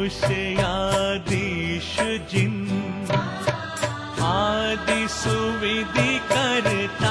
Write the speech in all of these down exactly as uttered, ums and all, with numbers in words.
पुरुष आदिश जिन आदि सुविधि करता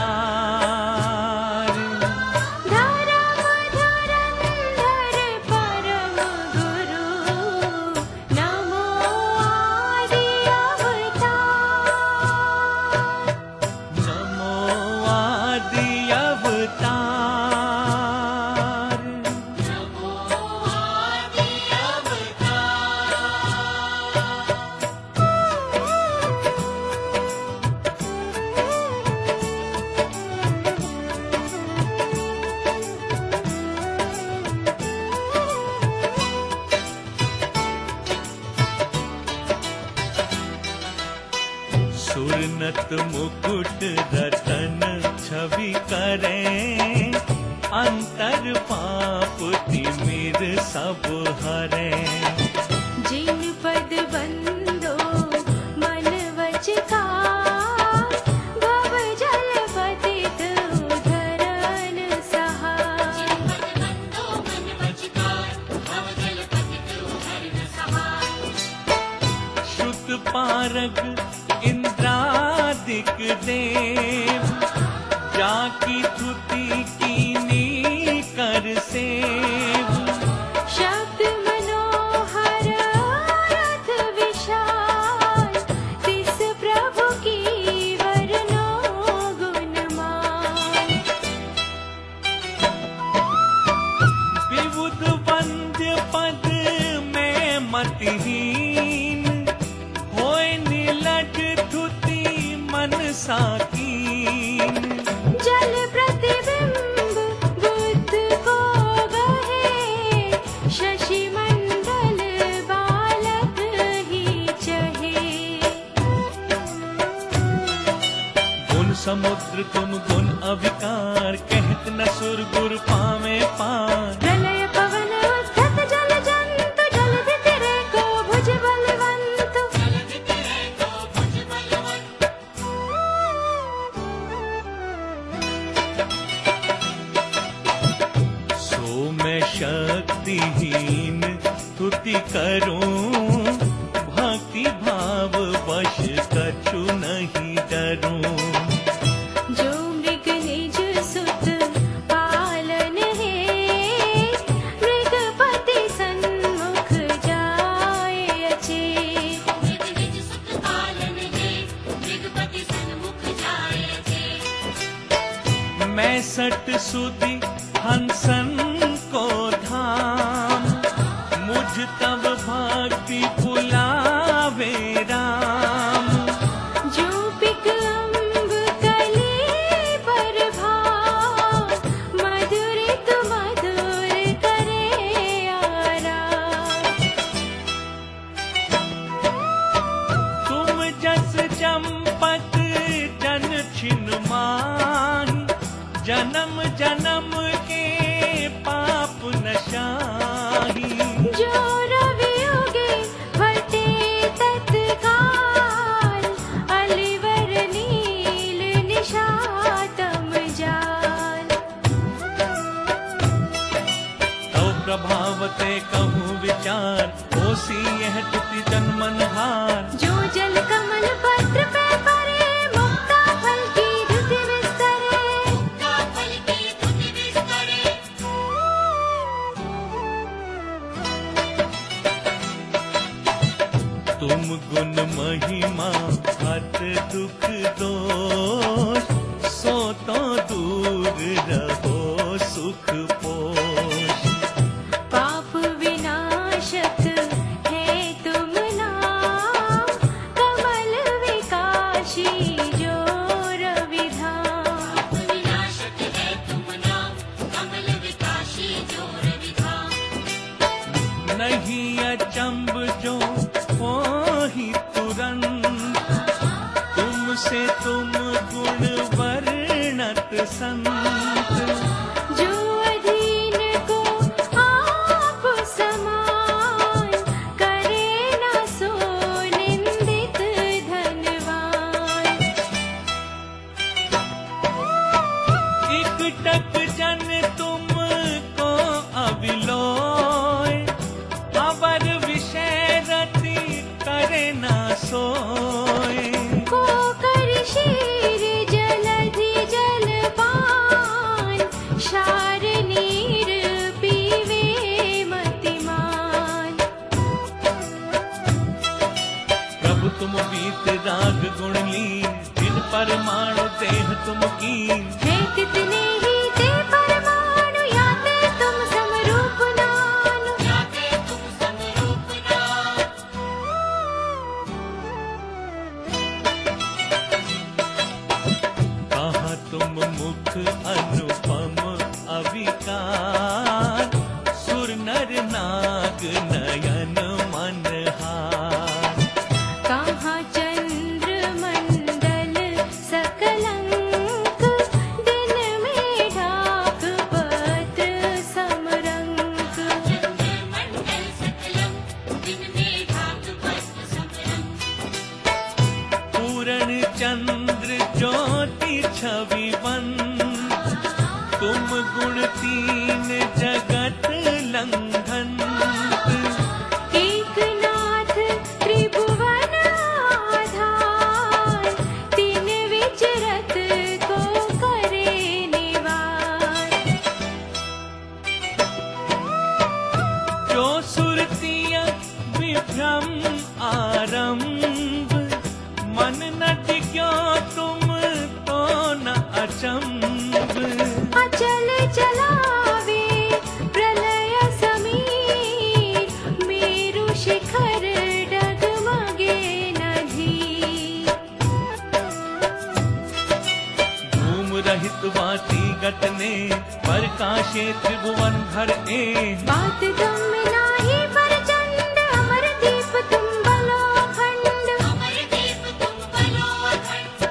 सुरनत मुकुट रतन छवि करें अंतर पाप तिमिर सब हरें। जिन पद बंदो मन वच का भव जल पतित उद्धरण सहाय। जिन पद बंदो मन वच का भव जल पतित उद्धरण सहाय। श्रुत पारग इंद्रादिक देव जाकी तुति कीनी कर सेव। शब्द मनोहर रथ विशाल तिस प्रभु की वरनो गुणमान। विबुध वंद्य पद में मतिहीन होय नीलठ मन साकीन। जल प्रतिबिंब बुद्ध को गहे शशि मंडल बालक ही चहे। गुण समुद्र तुम गुण अविकार कहत न सुर गुर पावे पार। प्रलय पवन उद्धत जल जंतु जलधि तिरे को भुज बलवंत। मैं शक्तिहीन स्तुति करूं भक्ति भाव वश कछु नहीं डरूं। जो मृग निज सुत पालन है मृगपति सन्मुख जाए अचेत। मृग निज सुत पालन है मृगपति सन्मुख जाए अचेत। मैं सट सुधि हंसन को धाम मुझ तब भक्ति बुलावे राम। जो पिक अम्ब कली पर भाव मधुरित मधुर करे आराम। तुम जस चंपक जन छिन माही जन्म जन्म के पाप नशाही। जो रवि उगे फटे तत्काल अलिवर नील निशातम जाल। तो प्रभावते कहूँ विचार होसी यह तुति जन्मनहार। जो जल कमल पत्र पे परे मुक्ता फल की धुति विस्तरे। मुक्ता फल की धुति विस्तरे। तुम गुण महिमा हत दुख दोष सो तो दूर रहो सुख पोष। पाप विनाशक है तुम नाम कमल विकासी जो रविधाम। पाप विनाशक है तुम नाम कमल विकासी जो रविधाम। नहीं अचंब जो हो ही तुरंत तुमसे तुम गुण वर्णत संत। जो अधीन को आप समान करे न सो निंदित धनवान। एक टक जन तुम को अविलोय अवर विषय तुम बीत राग गुण लीन, जिन परमाणु देह तुम कीन। है कितने ही ते परमाणु, याते तुम समरूप नानु, याते तुम समरूप नानु। कहा तुम मुख अनुपम अविकार, सुर नर नाग नयन मनहार। कहाँ चंद्र मंडल सकलंक, दिन में ढाक पत्र समरंक। चंद्र मंडल सकलंक, दिन में ढाक पत्र समरंक। पूर्ण चंद्र ज्योति छविवंत, तुम गुण तीन जगत लंघन। एक नाथ त्रिभुवन आधार, तीन विचरत को करे निवार। जो सुरतिय विभ्रम आरंभ, मन न टिक्यो तुम तो न अचंभ। अचल चलावे प्रलय समीर, मेरु शिखर डगमगे नधी। धूम रहित वाती गतने, प्रकाशे त्रिभुवन भर ए। बात तुम नाही प्रचंड, अमर दीप तुम बलोखंड, अमर दीप तुम बलोखंड।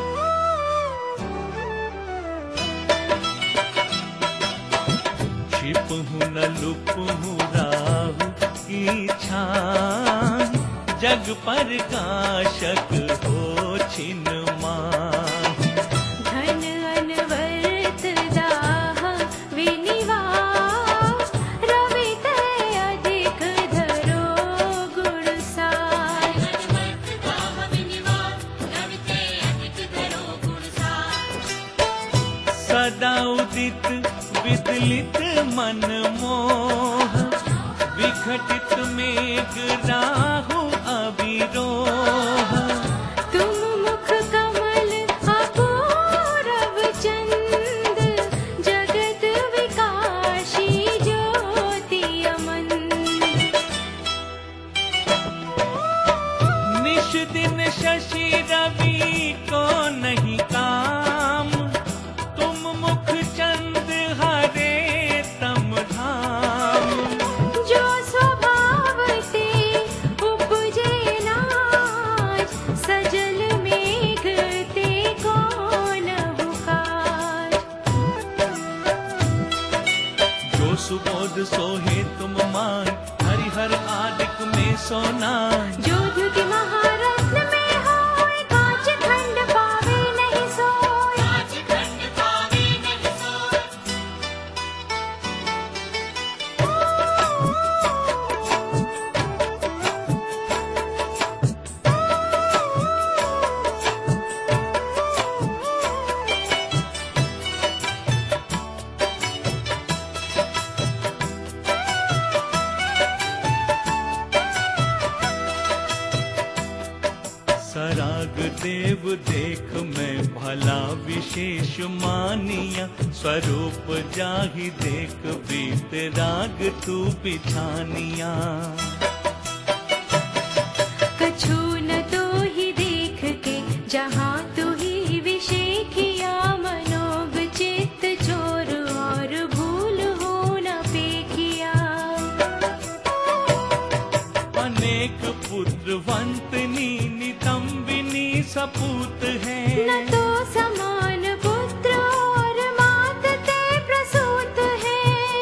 छिपहु न लुपहु राहु की छान, जग प्रकाशक हो छिन माहि। धन अनवर्त दाह विनिवास, रवि तय अधिक धरो गुण सार। अनवर्त दाह विनिवास, रवि तय अधिक धरो गुण सार। सदा उदित विदलित मन मोह, विघटित मेघ राहु अविरोह। तुम मुख कमल अपूरव चंद, जगत विकासी ज्योति अमन। निश दिन शशि रवि को नहीं काम, तुम मुख चंद हरे तम धाम। जो स्वभाव ते उपजे नाज, सजल मेघ ते कौन हुकार। जो सुबोध सोहे तुम मान, हरिहर आदिक में सोना। जो द्युति महारत्न में होय, कांच खंड पावे नहीं सोय, कांच खंड पावे नहीं सोय। सराग देव देख मैं भला विशेष मानिया, स्वरूप जाहि देख बीत राग तू बिछानिया। कछु न तो ही देख के, जहाँ तू ही विषेखिया। मनोग चित्त चोर और भूल हो न पेखिया। अनेक पुत्रवंतनी नितंबिनी सपूत है। न तो समान पुत्र और मात ते प्रसूत है।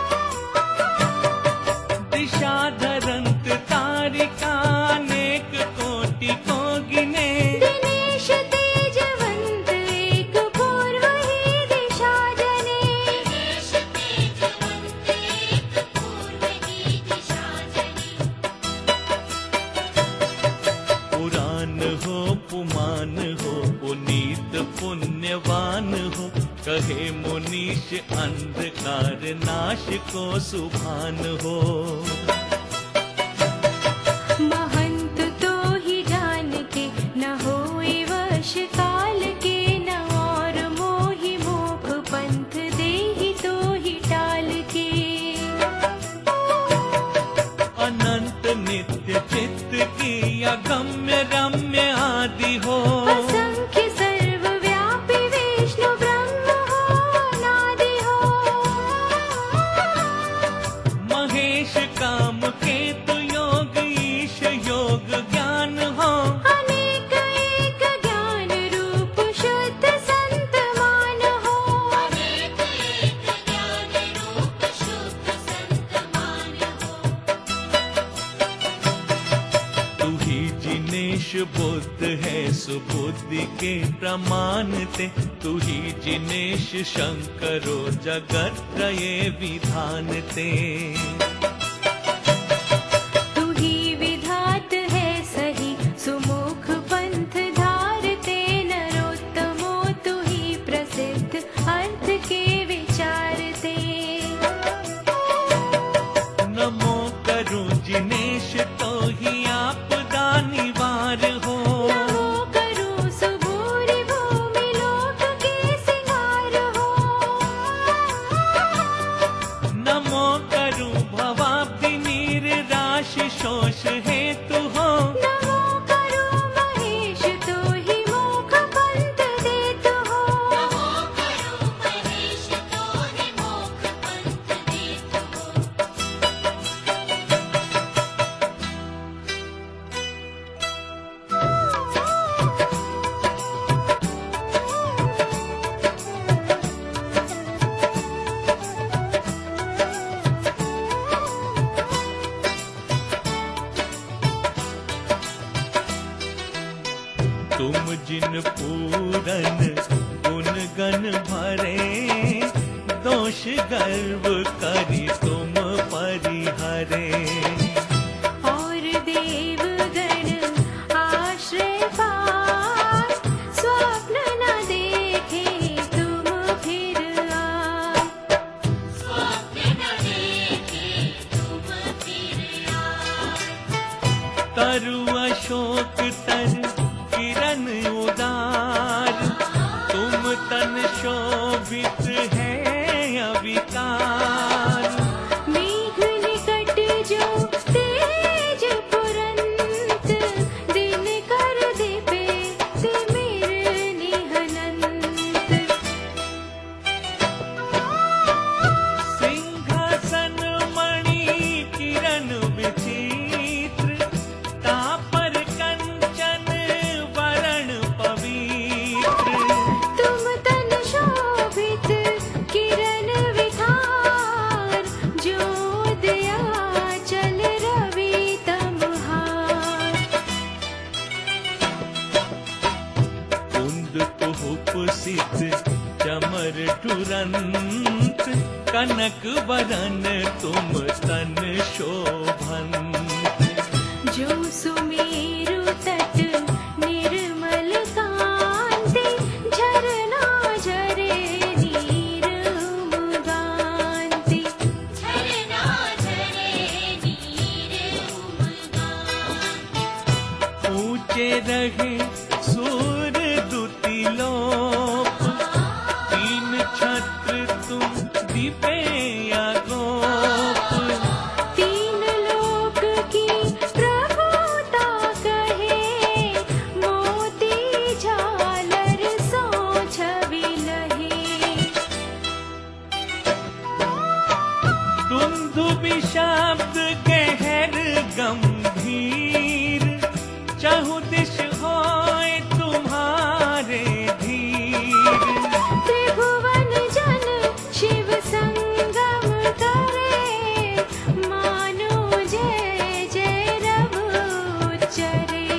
दिशा धरंत तारिका अनेक कोटि को गिने। दिनेश तेजवंत एक पूर्व ही दिशा जने। दिनेश तेजवंत एक पूर्व ही दिशा जने। पुराण हो पुमान हो पुनीत पुण्यवान हो, कहे मुनीश अंधकार नाश को सुभान हो। महंत तो ही जान नित्य चित्त की अगम्य रम्य आदि हो। असंख्य सर्वव्यापी विष्णु ब्रह्म हो नादि हो। महेश काम केतु योग ईश योग ज्ञान हो। अनेक एक ज्ञान रूप शुद्ध संत मान हो। अनेक एक ज्ञान रूप शुद्ध संत मान हो। तू ही जिनेश बुद्ध है सुबुद्धि के प्रमाण ते। तू ही जिनेश शंकरो जगत त्रये विधान ते। तू ही विधात है सही सुमुख पंथ धारते नरोत्तमो। तू ही प्रसिद्ध अर्थ के विचारते। नमो करूं जिनेश तो ही आपदा निवार हो। नमो करूं सुबूरी भूमि लोक के सिंगार हो। नमो करूं भवाब्धि नीर राशि शोष हेतु हो। नमो करूं महेश तो ही मोक्ष पंथ देतु हो। नमो करूं महेश तो ही मोक्ष पंथ देतु हो। तुम जिन पूरन गुण गण भरे। दोष गर्व करी तुम परिहरे। और देवगण आश्रय पाए। स्वप्न न देखे तुम फिर आए। स्वप्न न देखे तुम फिर आए। तरु अशोक तर किरण उदार। तुम तन शोभित है अविकार। मेघ निकट जो तेज पुरंत। दिन कर दिपे तिमिर निहनंत। सिंहासन मणि किरण विचित्र। तापर कंचन वरण पवित्र। तुम तन शोभित किरण विधार। ज्योदया चल रवि तमहार। कुंद कुहुपसित चमर तुरंत। कनक वरन तुम तन शोभंत। जो सुमेरु तट निर्मल कांति। झरना झरे नीर उमगांति। झरना झरे नीर उमगांति। ऊंचे रहे सूर दुति लोप। तीन छत्र तुम दीपे या गोप। तीन लोक की प्रभुता कहे। मोती झालर सो छवि लहे। दुंदुभि शब्द गहर गंभीर। चहु दिश होए तुम्हारे धीर। त्रिभुवन जन शिव संगम करे। मानो जय जय रघु चरे।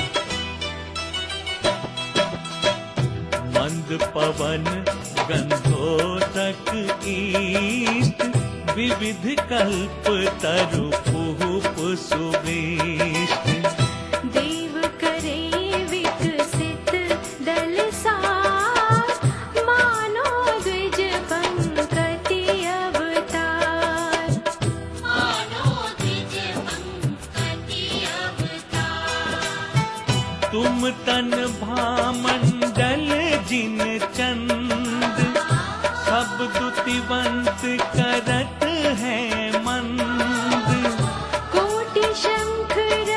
मंद पवन गंधोदक ईस्ट। विविध कल्प तरु पुहुप सुवेष्ट। देव करे विकसित दल सार। मानो द्विज पंकति अवतार। मानो द्विज पंकति अवतार। तुम तन भामंडल जिन चंद। सब दुतिवंत करत है मंद। कोटि शंख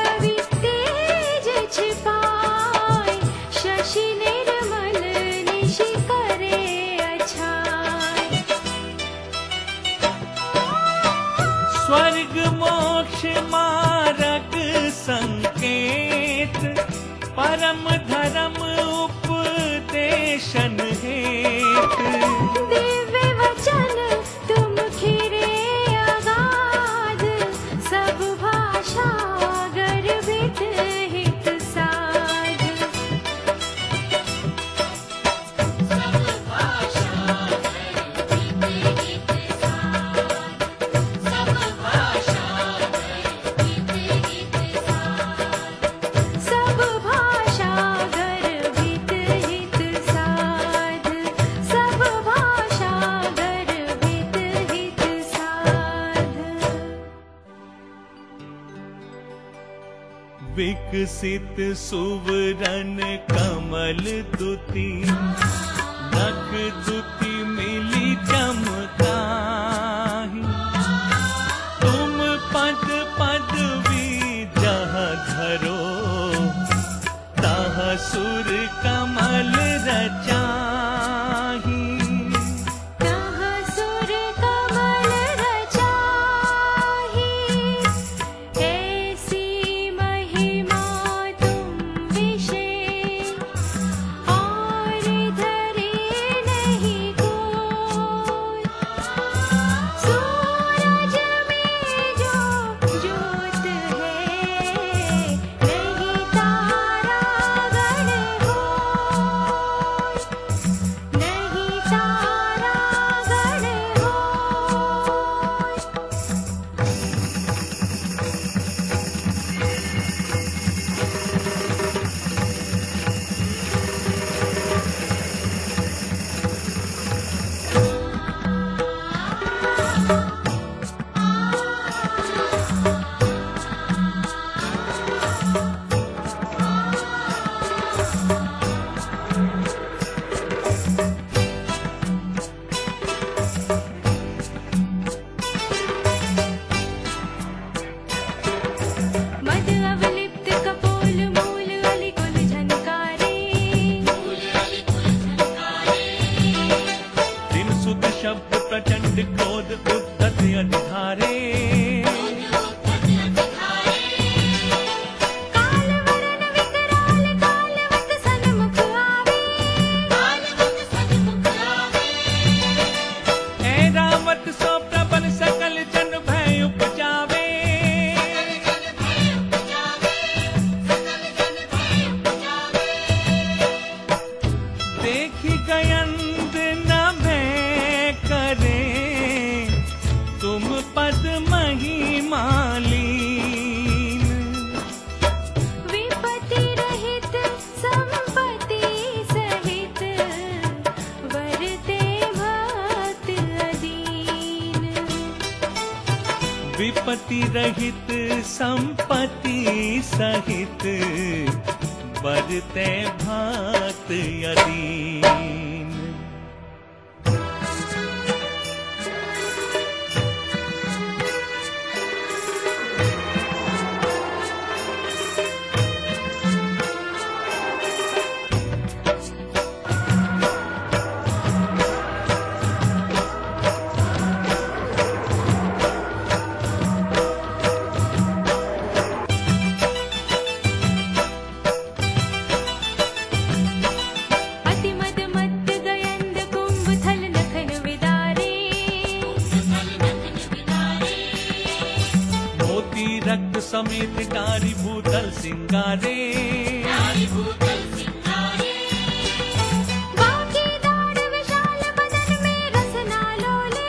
विकसित सुवरन कमल दुति, नख दुति मिली चमकाही। तुम पद पदवी जहाँ धरो, तह सुर कमल रचाही। तह सुर कमल रचाही, ऐसी महिमा तुम विशेष, और धरे नहीं कोई। सूरज में जो ज्योत है, नहीं तारा गण होय, नहीं तारा गण होय। मद अवलिप्त कपोल मूल अलिकुल झनकारे, दिन सुत शब्द प्रचंड क्रोध उद्धत अधिधारे। काल वरन विकराल कालवत सन्मुख आवे, ऐरावत सो प्रबल सकल जन भय उपजावे। देखी गयंद न भय करे, तुम पद महिमालीन। विपत्ति रहित संपत्ति सहित, वरते भक्त अदीन। विपत्ति रहित संपत्ति सहित, बरते भक्त अदीन। अति मद मत्त गयंद कुंभ थल नखन विदारे, मोती रक्त समेत डारी भूतल सिंगारे। बांके दाढ़ विशाल बदन में रसना लोले,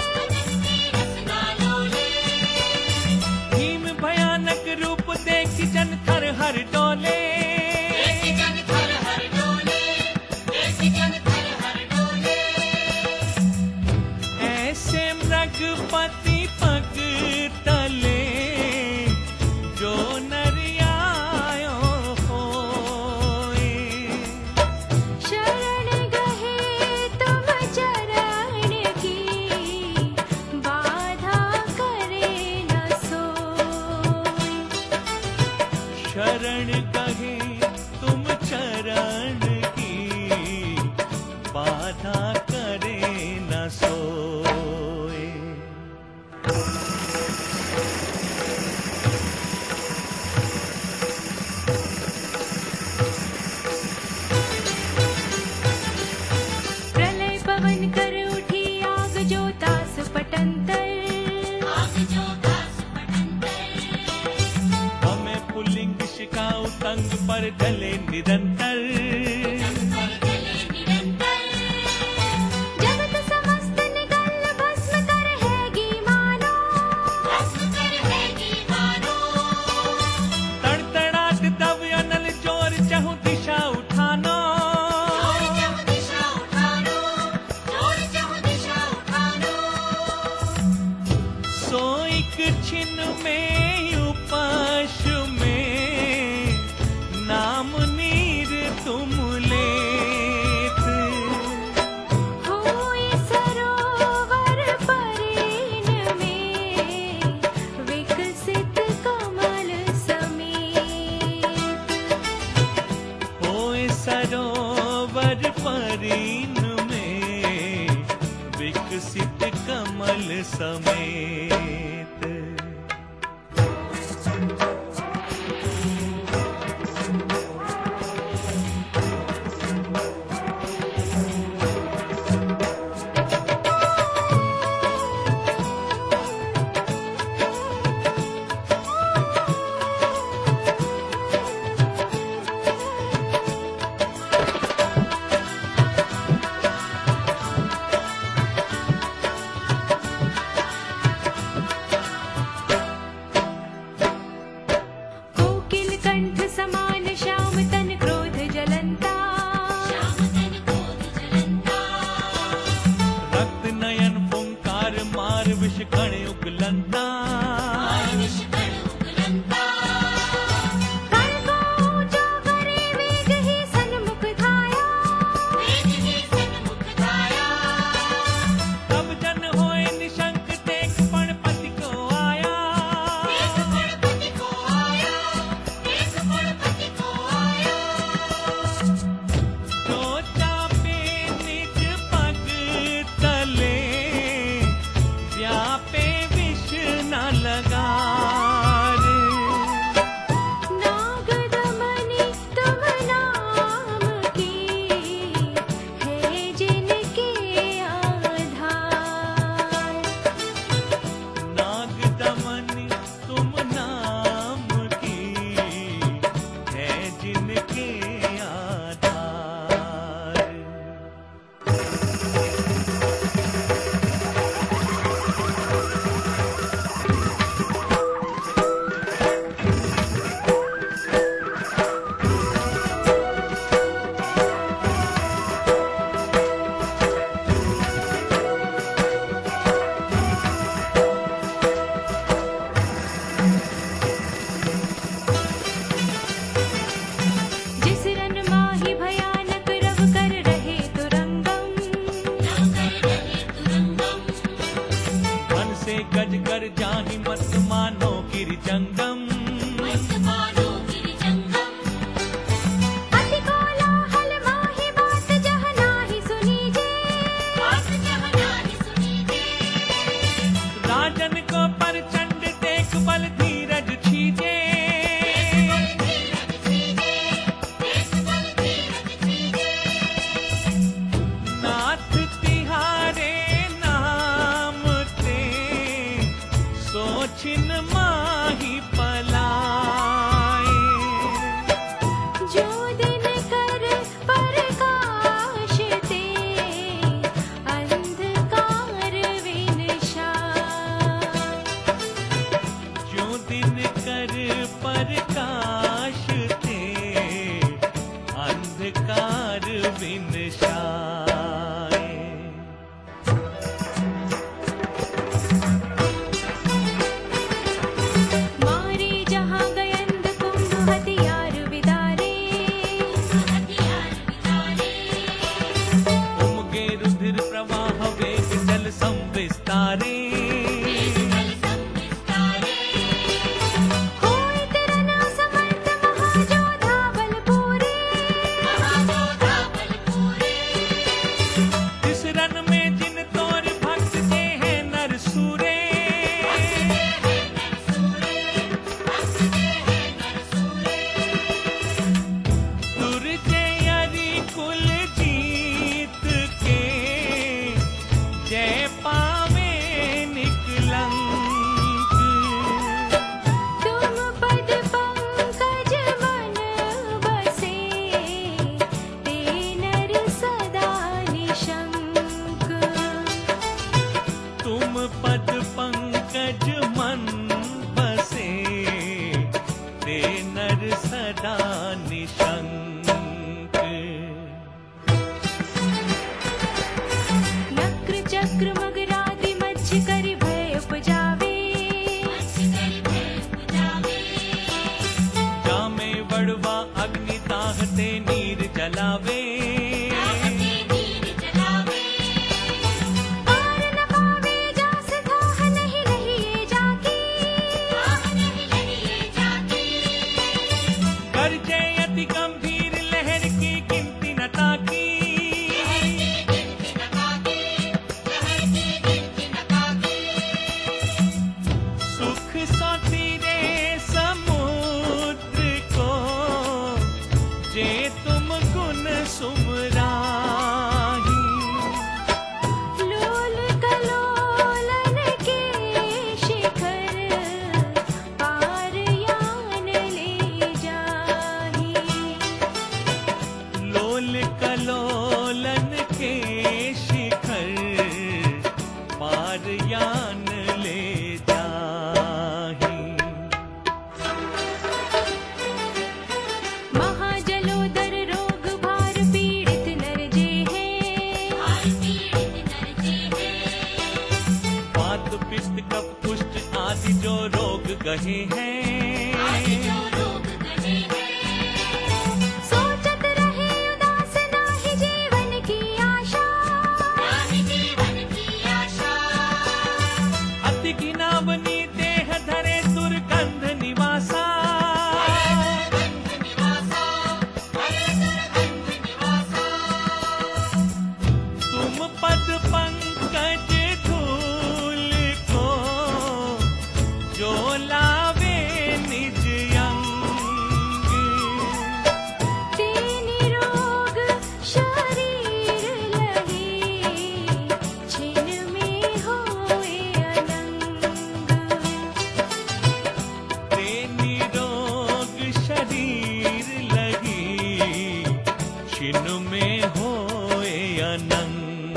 भीम भयानक रूप देखी जन थर हर डोले। ऐसे मृगपति पग तले, जो नरियायो होए। शरण गहे तुम चरण की, बाधा करे न सोई। शरण कहे तुम चरण की, बाधा करे न सोए। प्रलय पवन कर उठी आग जो दास पटंतर, हमें पुल्लिंग शिकाऊ तंग पर डले निरंतर। जगत समस्त निगल भस्म कर हैगी मानो, तड़तड़ाट दव्य नल जोर चहु दिशा उठानो। सो एक छिन में उपाश में, सरोवर परीन में विकसित कमल समेत। गरजे अति गंभीर लहर की गिनती कहे हैं, सोचत रहे उदास नाही जीवन की आशा, अति गिनावनी देह धरे दुर्गंध निवासा, तुम पद पंकज धूल को जो लावे निज अंग, ते निरोग शरीर लहे, छिन में होए अनंग। ते निरोग शरीर लगी, छिन में होए अनंग।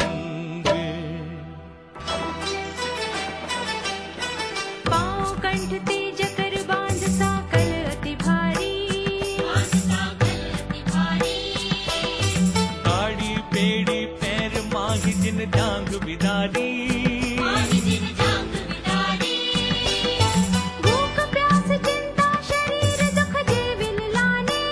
पाँव कंठ ते जकर बांध साकल अति भारी, गाड़ी पेड़ी पैर माही जिन जांग बिदारी, भूख प्यास चिंता शरीर दुख जेविल लाने,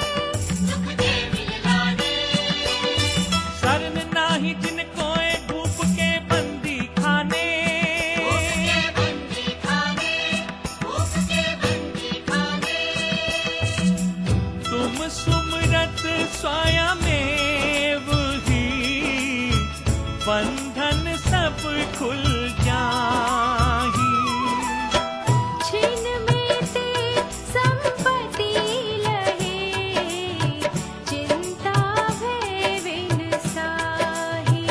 शरण नाही जिन कोय धूप के बंदी खाने, तुम सुमरत स्वयमेव ही, बंधन सब खुल जाही। छिन में ते संपत्ति लहे, चिंता भय विन साही।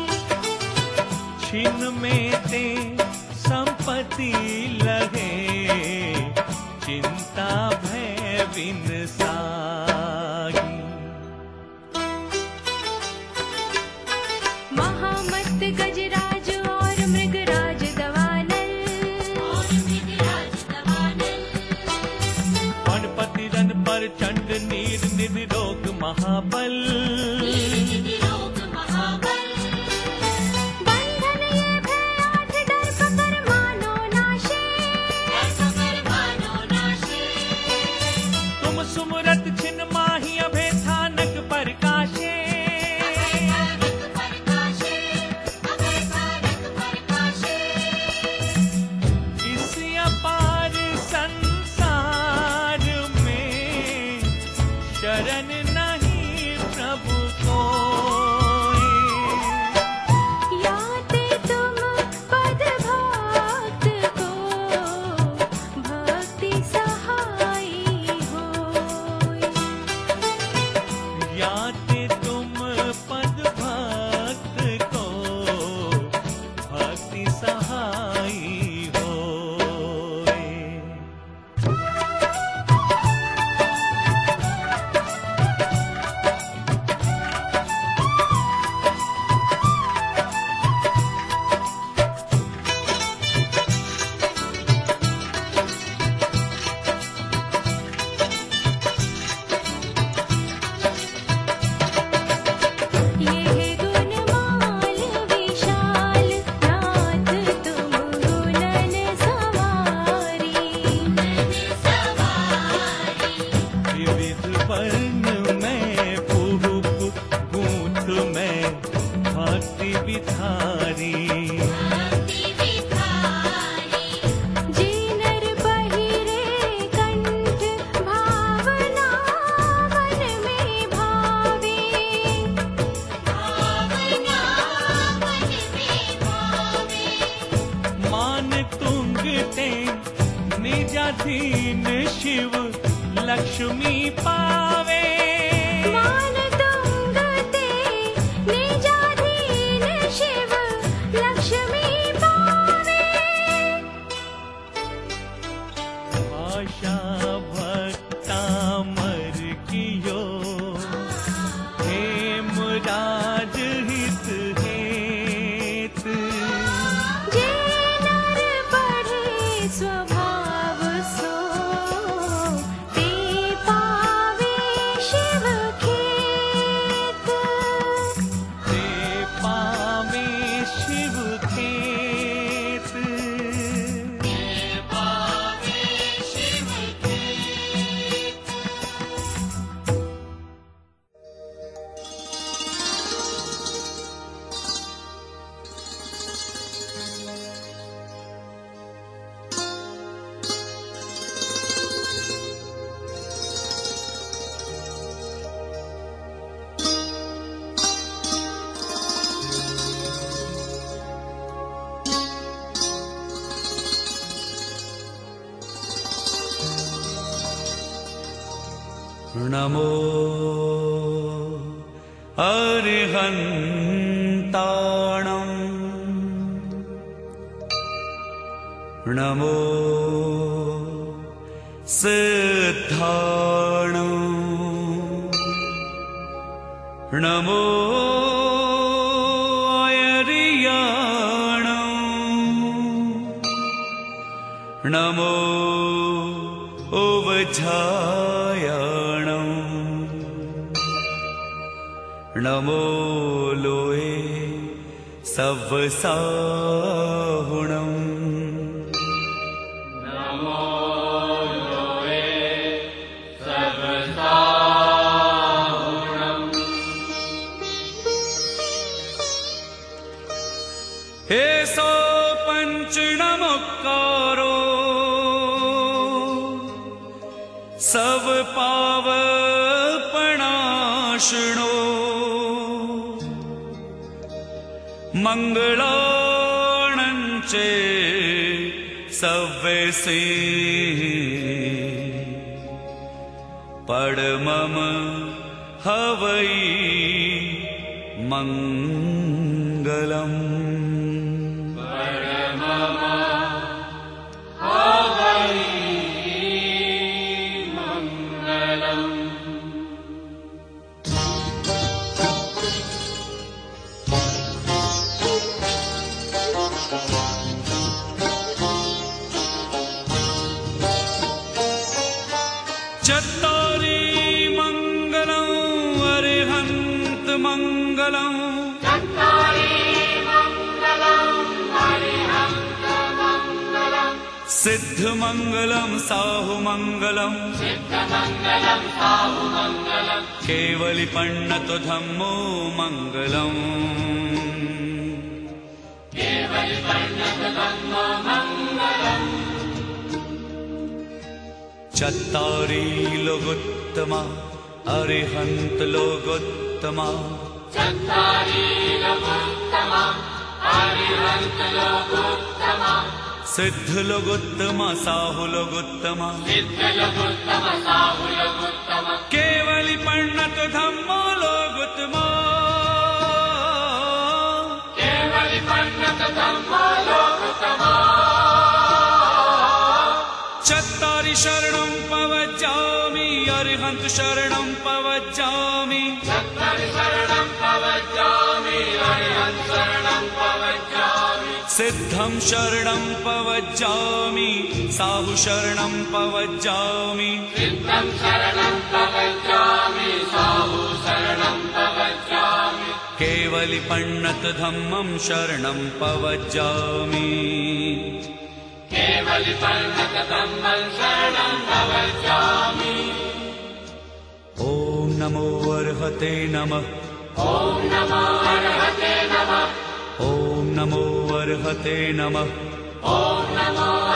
छिन में ते संपत्ति लगे, चिंता भय बिन साही। महामत गजराज और मृगराज दवानल, गणपति रन पर चंड नीर निधि रोग महाबल, बंधन ये भय आठ डर पकर मानो नाशे, तुम सुमरत छिन माही अभे थानक प्रकाशे, इस अपार संसार में शरण नहीं प्रभु कोई। या ते तुम पद भक्त को भक्ति सहाई होय, या ते तुम पद भक्त को भक्ति सहाई होय। ये है गुणमाल विशाल नाथ तुम गुणन सवारी, विविध वर्ण में पुरुप गूंथ में भक्ति विधारी, जे नर पहिरे कंठ भावना मन में भावे, मान तुंग ते निजाधीन शिव लक्ष्मी पावे, मान तुंग ते निजाधीन शिव लक्ष्मी पावे। आशा भक्ता मर कियो, हेम राज हित हेत, जे नर पढ़े स्वभाव सो, ते पावे शिव नमो अरिहन्ताणम् नमो सिद्धाणम् नमो नमो उवझायाणम् नमो लोये सवसाहुणम् नमो लोये सवसाहुणम् हे सो पंचनमुक्कारो सब पावपणाशनो मंगलाणंचे सव्यसे पडमम हवै मंगलम् चत्तारि मंगलम् अरिहन्त मंगलम् चत्तारि मंगलम् अरिहन्त मंगलम् सिद्ध मंगलम् साहु मंगलम् सिद्ध मंगलम् साहु मंगलम् केवली पण्णतो धम्मो मंगलम् केवली पण्णतो धम्मो मंगलम् चत्तारि लोगोत्तमा अरिहन्त लोगोत्तमा चत्तारि लोगोत्तमा अरिहन्त लोगोत्तमा सिद्ध लोगोत्तमा साहु लोगोत्तमा सिद्ध लोगोत्तमा साहु लोगोत्तमा केवली पण्णतो धम्मो लोगोत्तमा केवली पण्णतो धम्मो लोगोत्तमा चत्तारि शरणं पवज्जामि अरिहन्त शरणं पवज्जामि चत्तारि शरणं पवज्जामि अरिहन्त शरणं पवज्जामि सिद्धं शरणं पवज्जामि साहु शरणं पवज्जामि सिद्धं शरणं पवज्जामि साहु शरणं पवज्जामि केवली पण्णत धम्मं शरणं पवज्जामि केवली पण्णत धम्मं शरणं पवज्जामि ॐ नमो अर्हते नमः ॐ नमो अर्हते नमः ॐ नमो अर्हते नमः ॐ नमो